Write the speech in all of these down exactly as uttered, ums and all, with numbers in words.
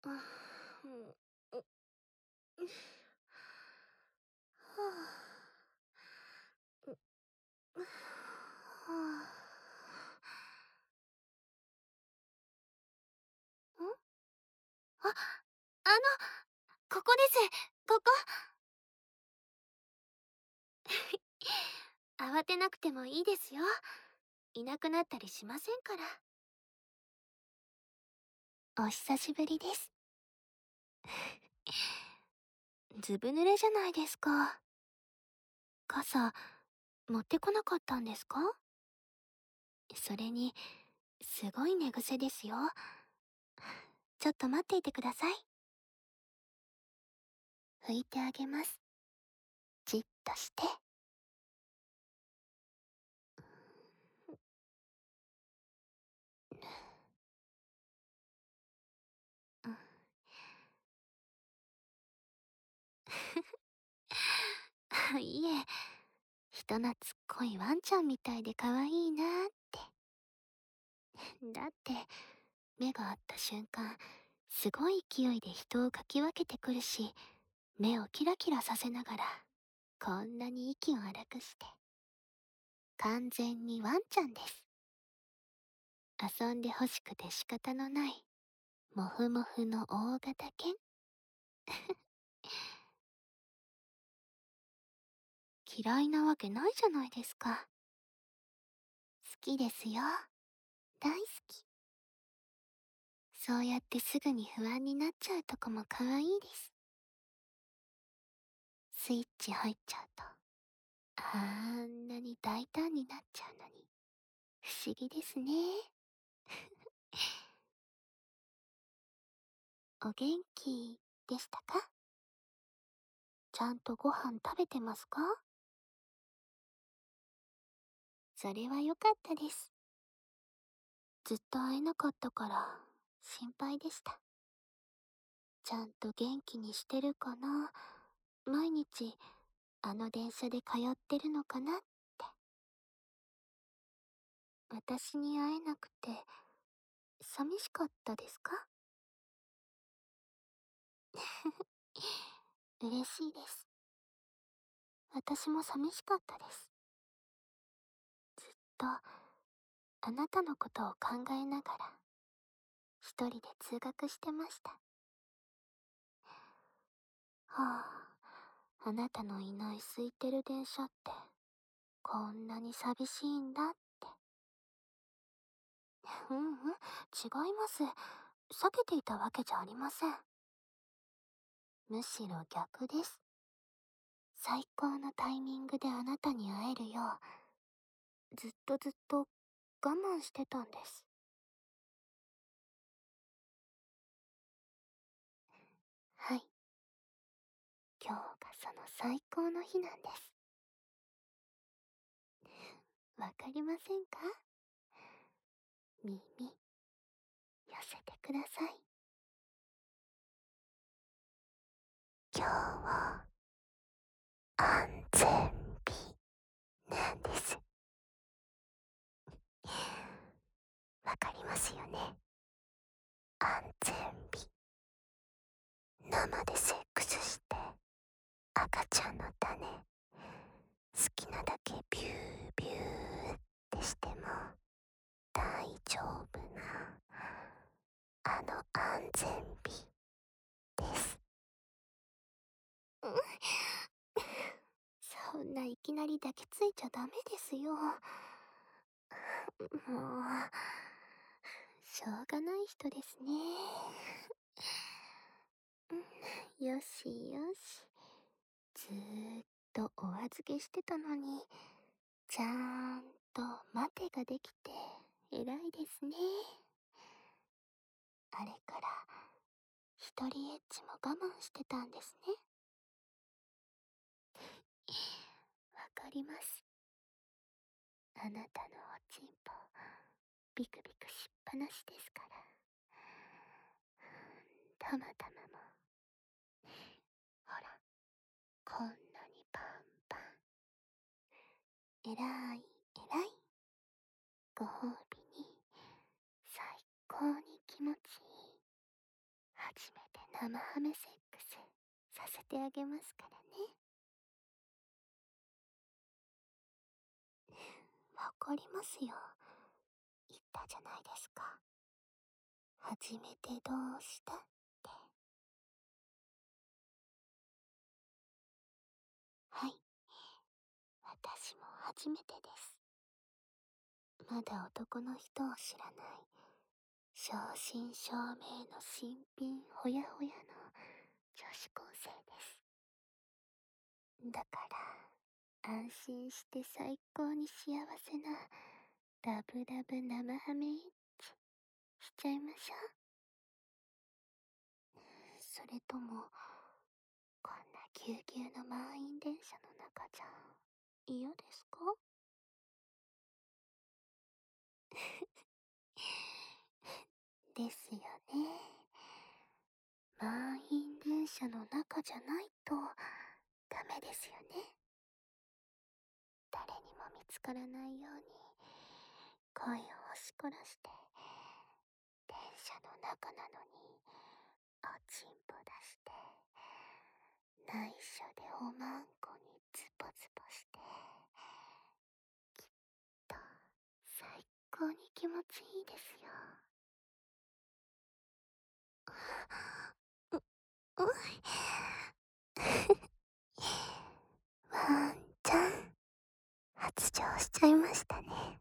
あ、うん、う、う、はあ。う、はあ。ん？あ、あの、ここです。ここ。慌てなくてもいいですよ。いなくなったりしませんから。お久しぶりです。ずぶ濡れじゃないですか。傘、持ってこなかったんですか？それに、すごい寝癖ですよ。ちょっと待っていてください。拭いてあげます。じっとして。うん。いえ、人懐っこいワンちゃんみたいで可愛いなーって。だって、目が合った瞬間、すごい勢いで人をかき分けてくるし、目をキラキラさせながら、こんなに息を荒くして。完全にワンちゃんです。遊んで欲しくて仕方のない、もふもふの大型犬。嫌いなわけないじゃないですか。好きですよ。大好き。そうやってすぐに不安になっちゃうとこも可愛いです。スイッチ入っちゃうと、あんなに大胆になっちゃうのに、不思議ですね。お元気でしたか？ちゃんとご飯食べてますか？それは良かったです。ずっと会えなかったから心配でした。ちゃんと元気にしてるかな？毎日あの電車で通ってるのかなって。私に会えなくて寂しかったですか？嬉しいです。私も寂しかったです。ずっとあなたのことを考えながら一人で通学してました。はあ、あなたのいない空いてる電車ってこんなに寂しいんだって。うんうん、違います。避けていたわけじゃありません。むしろ逆です。最高のタイミングであなたに会えるよう、ずっとずっと我慢してたんです。はい。今日がその最高の日なんです。わかりませんか？耳、寄せてください。今日は安全日なんです。わかりますよね。安全日。生でセックスして赤ちゃんの種好きなだけビュービューってしても大丈夫なあの安全日です。うん、そんないきなり抱きついちゃダメですよ。もう、しょうがない人ですね。よしよし。ずーっとお預けしてたのに、ちゃんと待てができて偉いですね。あれから一人エッチも我慢してたんですね。わかります。あなたのおちんぽビクビクしっぱなしですから。たまたまもほら、こんなにパンパン。えらいえらい。ご褒美に最高に気持ちいい初めて生ハメセックスさせてあげますからね。わかりますよ。言ったじゃないですか。初めてどうしたって。はい。私も初めてです。まだ男の人を知らない、正真正銘の新品ほやほやの女子高生です。だから安心して最高に幸せなラブラブ生ハメイッチしちゃいましょう。それともこんなぎゅうぎゅうの満員電車の中じゃ嫌ですか？ですよね。満員電車の中じゃないとダメですよね。誰にも見つからないように声を押しこらして電車の中なのにおちんぽ出して内緒でおまんこにズポズポしてと最高に気持ちいいですよ。う、うワンちゃん発情しちゃいましたね。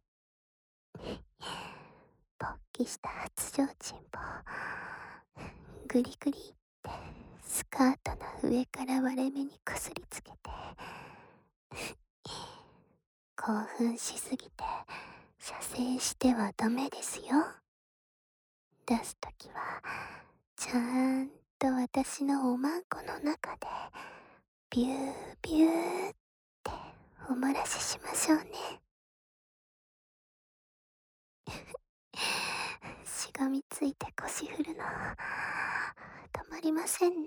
勃起した発情チンポグリグリってスカートの上から割れ目にこすりつけて興奮しすぎて射精してはダメですよ。出すときはちゃんと私のおまんこの中でビュービューってお漏らししましょうね。しがみついて腰振るの止まりませんね。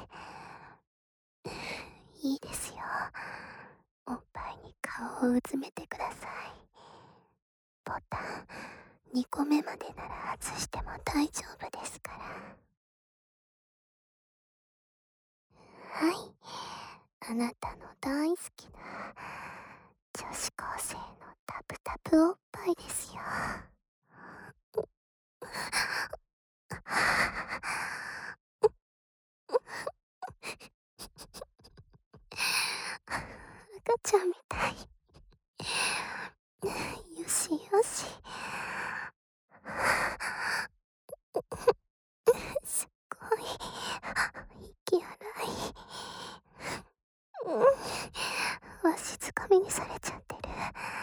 いいですよ。おっぱいに顔をうずめてください。ボタンにこめまでなら外しても大丈夫ですから。はい、あなたの大好きな女子高生のタプタプおっぱいですよ。赤ちゃんみたい。よしよし。すっごい息荒い。うん、わしづかみにされちゃってる。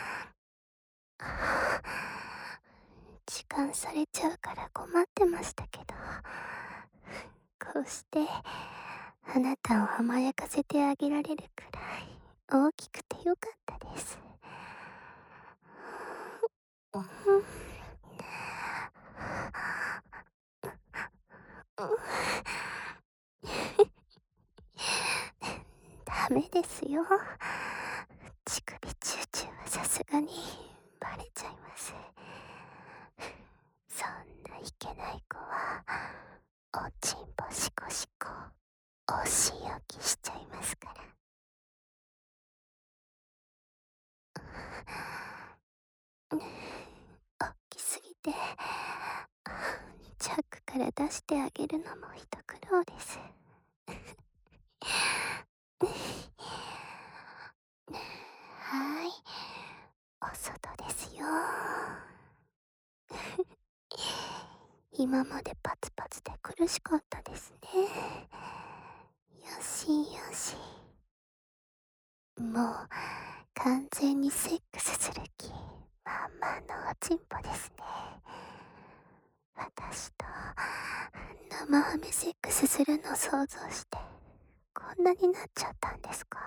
時間されちゃうから困ってましたけど、こうしてあなたを甘やかせてあげられるくらい大きくてよかったです。ダメですよ。乳首チューチューはさすがにバレちゃいます。そんないけない子はおちんぽシコシコお仕置きしちゃいますから。おっきすぎてチャックから出してあげるのも一苦労です。はい、お外ですよ。今までパツパツで苦しかったですね。よしよし。もう完全にセックスする気まんまのおちんぽですね。私と生ハメセックスするの想像してこんなになっちゃったんですか？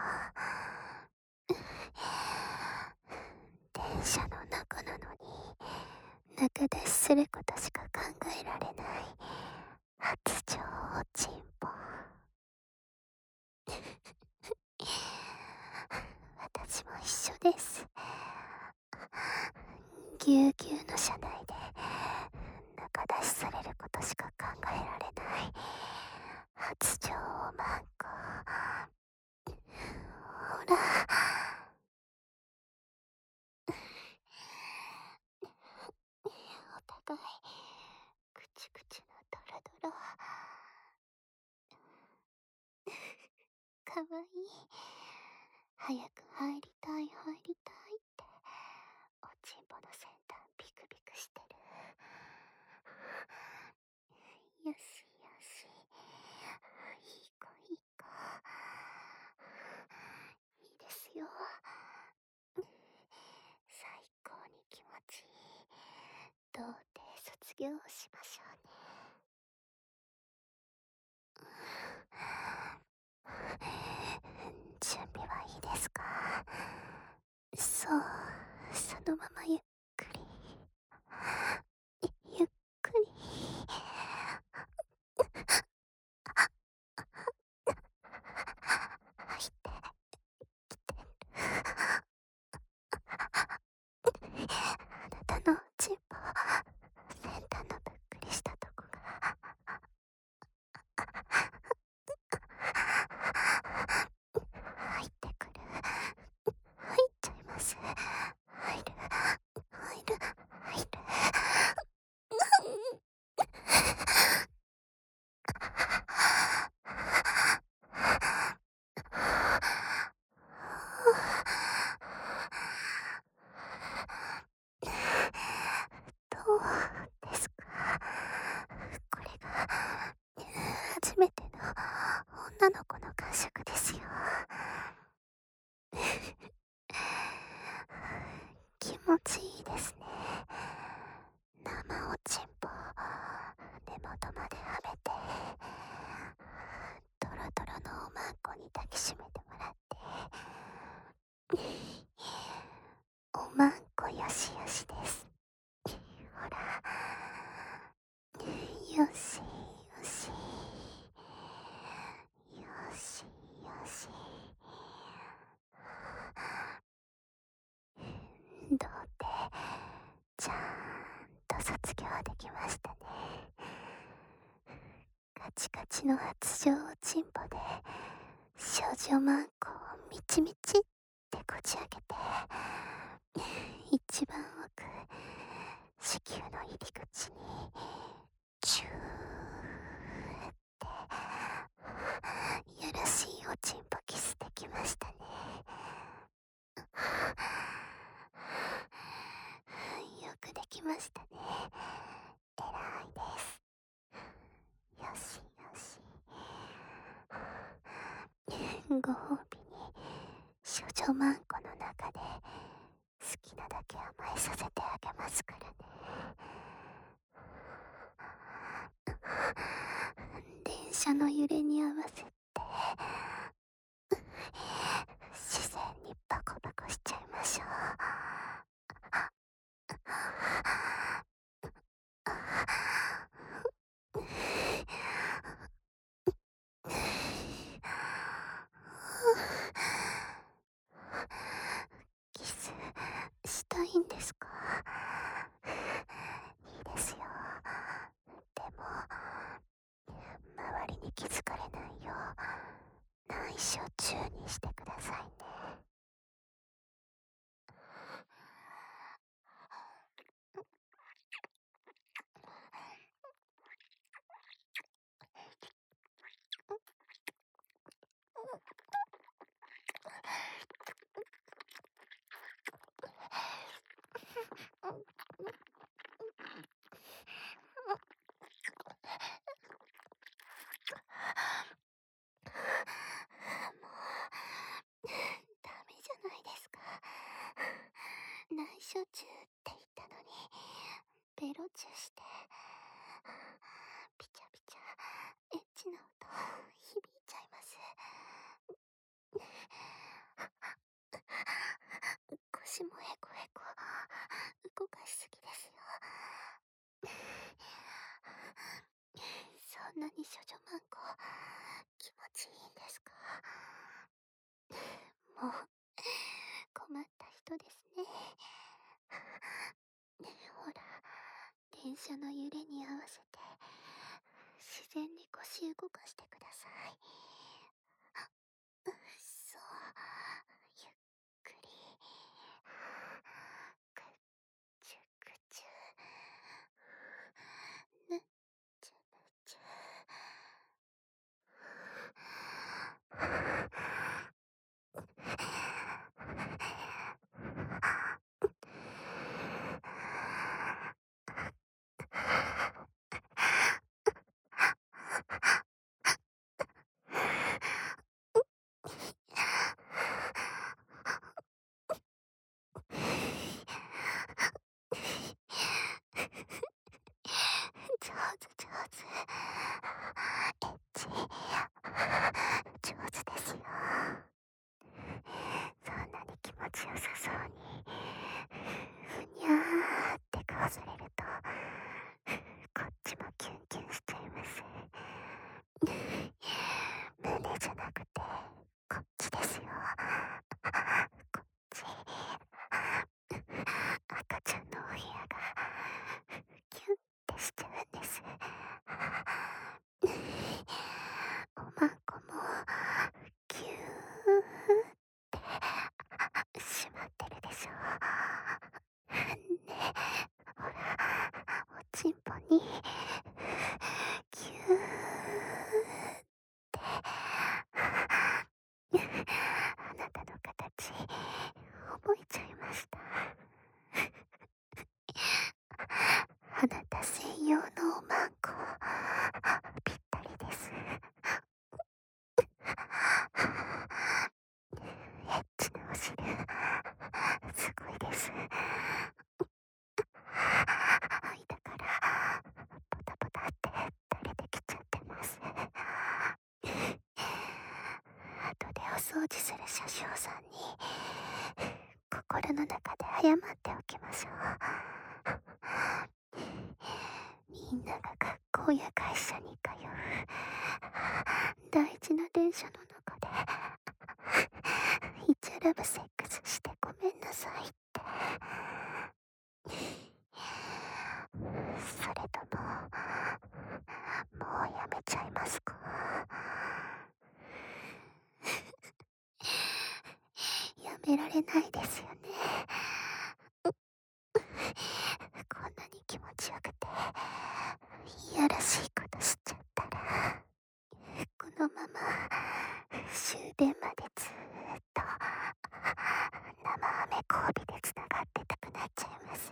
電車の中なのに中出しすることしか考えられない発情おちんぽ。私も一緒です。ぎゅうぎゅうの車内で中出しされることしか考えられないかわいい。早く入りたい入りたいっておちんぽの先端ビクビクしてる。よしよし、いい子いい子、いいですよ。最高に気持ちいい童貞卒業しましょうね。準備はいいですか？そう、そのままゆっくりゆっくり入ってきてる。あなたのおちんぽ先端のぷっくりしたとこが入ってくる。入っちゃいます。入る入る入る。どうですか？これが初めての女の子の感触ですよ。気持ちいいですね。生おちんぽ根元まではめて、トロトロのおまんこに抱きしめてもらって、おまんこよしよしです。ほら、よしよしよしよし。童貞ちゃんと卒業できましたね。カチカチの発情おちんぽで少女マンコをみちみちってこじ開けて、一番奥子宮の入り口にチューってやらしいおちんぽキスできましたね。よくできましたね。えらいです。よしよし。ご褒美に少女マンコの中で好きなだけ甘えさせてあげますからね。電車の揺れに合わせて自然にパコパコしちゃいましょう。キスしたいんですか？いいですよ。でも周りに気づかれないよう内緒中にしてくださいね。ダメじゃないですか。内緒中って言ったのにベロチュしてピチャピチャエッチな音響いちゃいます。腰もヘコヘコ動かしすぎですよ。そんなに少女マンコ気持ちいいんですか？もう困った人ですね。ほら、電車の揺れに合わせて自然に腰動かしてください。そう、ゆっくりくっちゅくちゅぬっちゅぬっちゅ。 ちんぽにキューってあなたの形覚えちゃいました。あなた専用のおまんこぴったりです。エッチなお汁すごいです。間からポタポタって垂れてきちゃってます。後でお掃除する車掌さんに心の中で謝っておきましょう。みんなが学校や会社に通う大事な電車の中でイチャラブセックスしてごめんなさいって。それとももうやめちゃいますか？やめられないですよね。こんなに気持ちよくていやらしいことしちゃったらこのまま終電までずーっと生アメ交尾でつながってたくなっちゃいます。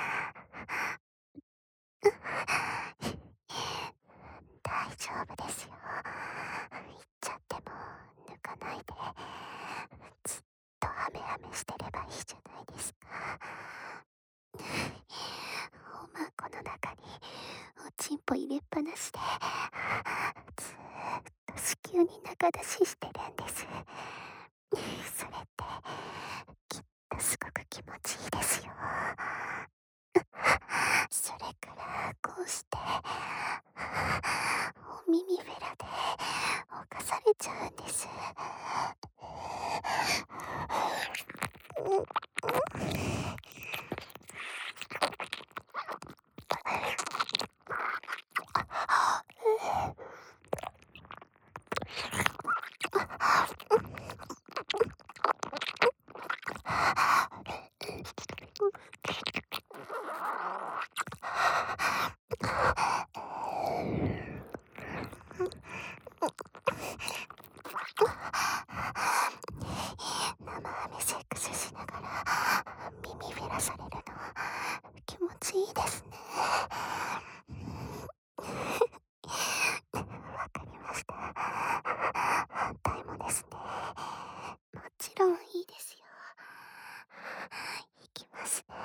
大丈夫ですよ。言っちゃっても抜かないでずっとハメハメしてればいいじゃないですか。おまんこの中におちんぽ入れっぱなしでずーっと子宮に中出ししてるんです。それってきっとすごく気持ちいいですよ。それからこうしてお耳フェラで犯されちゃうんです。生ハメセックスしながら耳フェラされるの気持ちいいですね。わかりました。反対もですね。もちろんいいですよ。いきますね。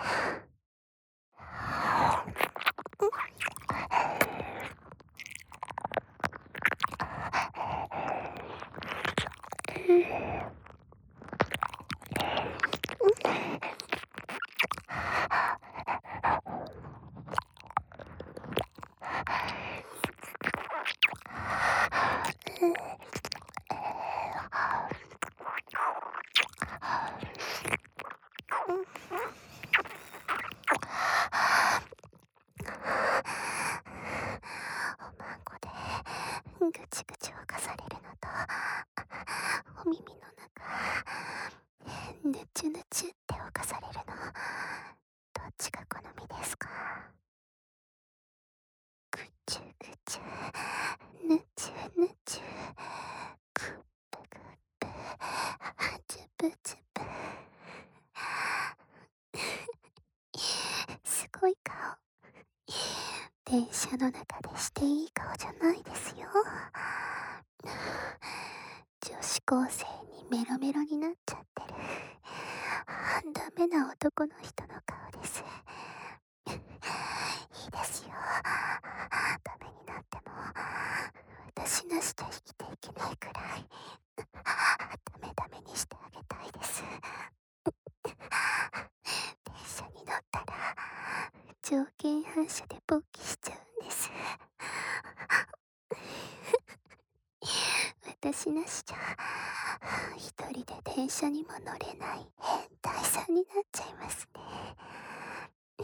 おまんこでぐちぐち犯されるのとお耳の中ぬちゅぬちゅって犯されるのどっちが好みですか？ぐちゅぐちゅぬちゅぬちゅグップグップチュプチュプすごい顔。電車の中でしていい顔じゃないですよ。女子高生にメロメロになっちゃってるダメな男の人の顔です。いいですよ。ダメになっても私なしじゃ生きていけないくらいダメダメにしてあげたいです。電車に乗ったら条件反射で勃起しちゃうんです。私なしじゃ一人で電車にも乗れない変態さんになっちゃいますね。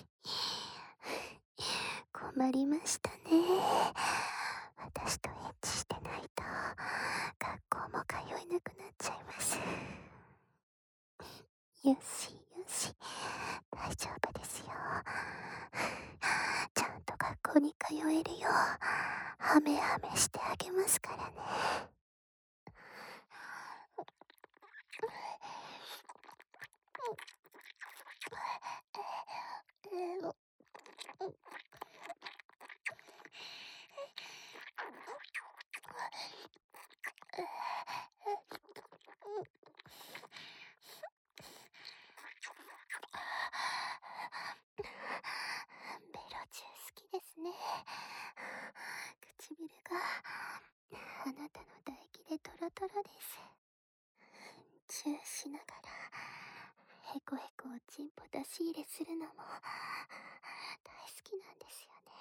困りましたね。私とエッチしてないと学校も通えなくなっちゃいます。よしよし大丈夫ですよ。ちゃ校に通えるようハメハメしてあげますからね。ベロチュー好きですね。唇があなたの唾液でトロトロです。チューしながらヘコヘコおちんぽ出し入れするのも大好きなんですよね。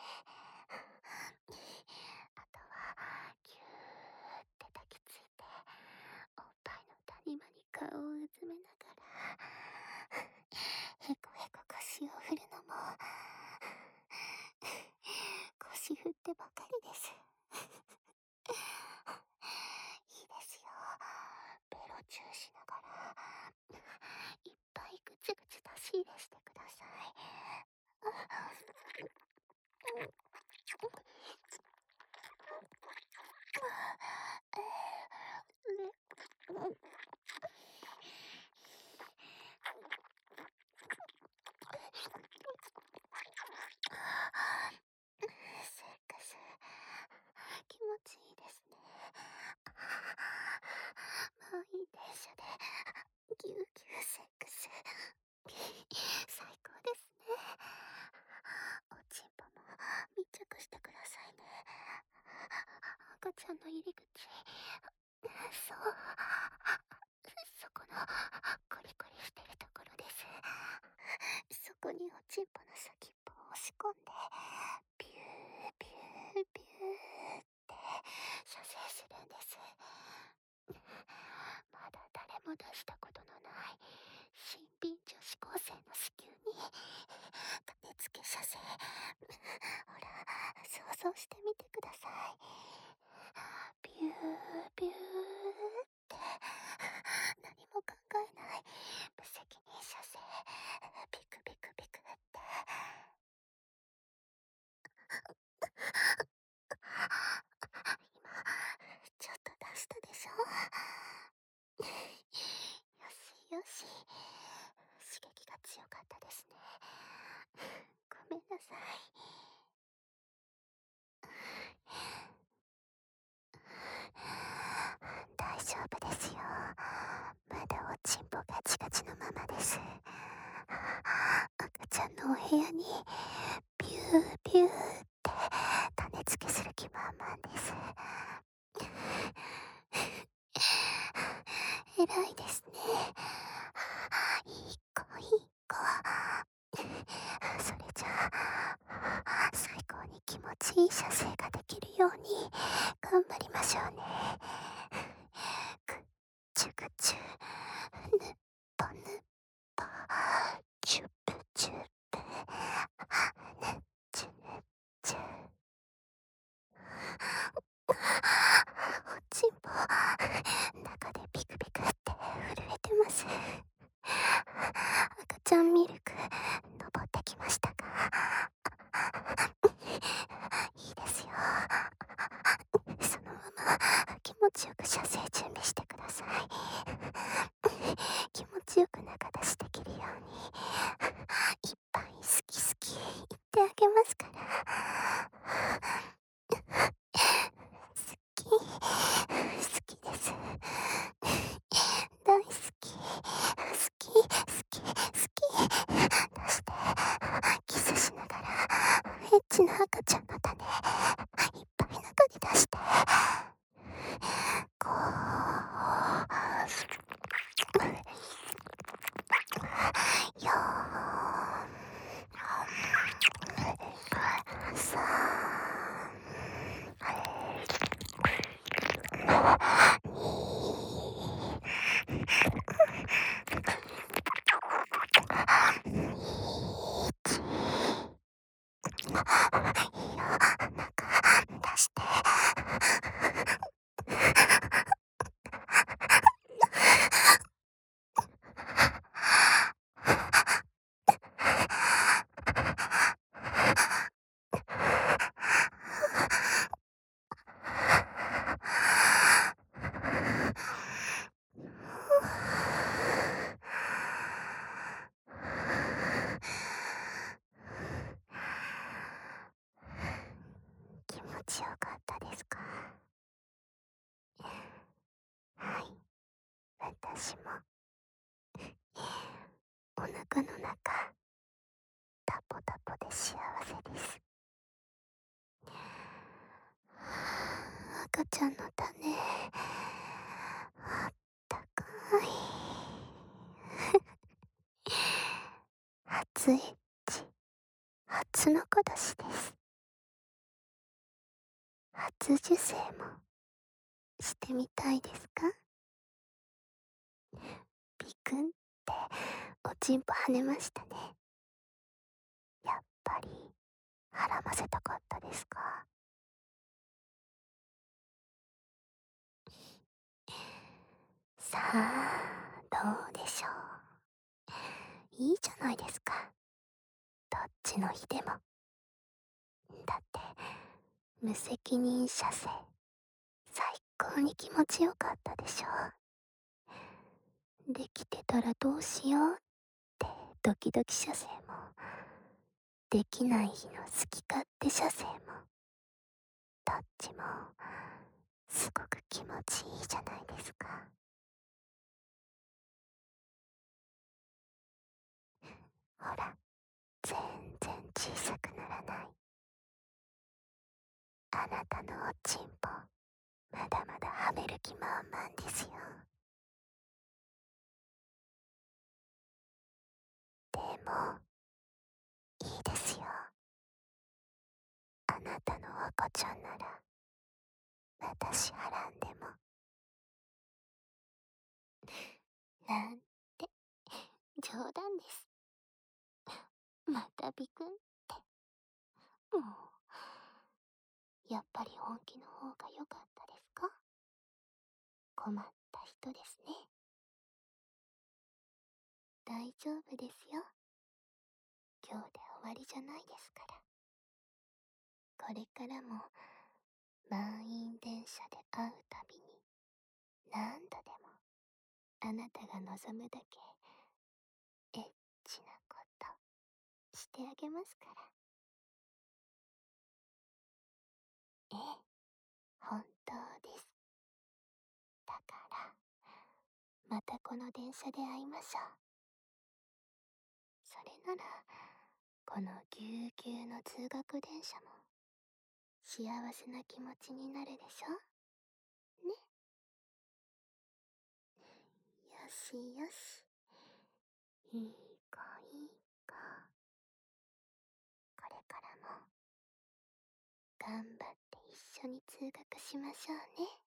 あとはギューって抱きついておっぱいの谷間に顔をうずめながらヘコヘコ腰を振るのも腰振ってばかりです。いいですよ。ベロチューしながらいっぱいぐちぐち出し入れしてください。セックス気持ちいいですね。満員電車でぎゅうぎゅうセックス最高ですね。おちんぽも密着してくださいね。赤ちゃんの入り口、そうそこのコリコリしてるところです。そこにおちんぽの先っぽを押し込んでビュービュービューって射精するんです。まだ誰も出したことのない新品女子高生の子宮に種付け射精、ほら想像してみてください。ビュービューって何も考えない無責任射精、ビクビクビクって今ちょっと出したでしょ。よしよし、刺激が強かったですね。ごめんなさい。大丈夫ですよ。まだおちんぽガチガチのままです。赤ちゃんのお部屋にビュービューって種付けする気満々です。偉いですね。いい子いい子。それじゃあ最高に気持ちいい射精ができるように頑張りましょうね。ぐっちゅぐちゅ、ぬっぽぬっぽ、チュップチュップ、ぬっちゅぬっちゅ。おちんぽ中でピクピクって震えてます。赤ちゃんミルク登ってきましたか？いいですよ。そのまま気持ちよく射精準備してください。気持ちよく中出しできるようにいっぱい好き好き言ってあげますから。好き好きです。大好き好き好き好き出してキスしながらエッチな赤ちゃんの種いっぱい中に出してこうよーさいいよ、中出して。 私もお腹の中タポタポで幸せです。赤ちゃんの種あったかい。初エッチ、初の子出しです。初受精もしてみたいですか？ビクンっておちんぽ跳ねましたね。やっぱりはらませたかったですか？さあ、どうでしょう。いいじゃないですか。どっちの日でも。だって、無責任射精、最高に気持ちよかったでしょ。できてたらどうしようってドキドキ射精も、できない日の好き勝手射精も、どっちもすごく気持ちいいじゃないですか。ほら、全然小さくならない。あなたのおちんぽ、まだまだはめる気満々ですよ。でも、いいですよ。あなたの赤ちゃんなら、私はらんでも。なんて、冗談です。またビクンって。もう、やっぱり本気の方が良かったですか？困った人ですね。大丈夫ですよ。今日で終わりじゃないですから。これからも満員電車で会うたびに何度でもあなたが望むだけエッチなことしてあげますから。ええ、本当です。だからまたこの電車で会いましょう。それならこのぎゅうぎゅうの通学電車も幸せな気持ちになるでしょね。よしよし、いい子いい子。これからも頑張って一緒に通学しましょうね。